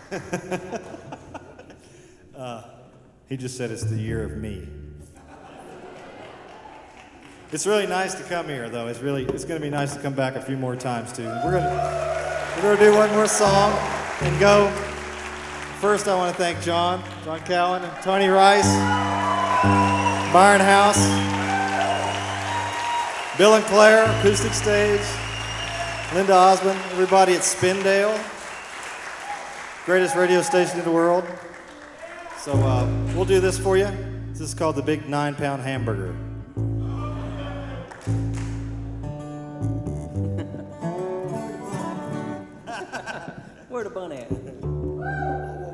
He just said it's the year of me. It's really nice to come here, though. It's going to be nice to come back a few more times too. We're going to do one more song and go. First, I want to thank John Cowan, and Tony Rice, Byron House, Bill and Claire, Acoustic Stage, Linda Osmond, everybody at Spindale, greatest radio station in the world. So we'll do this for you. This is called the Big 9-Pound Hamburger. Where the bun at?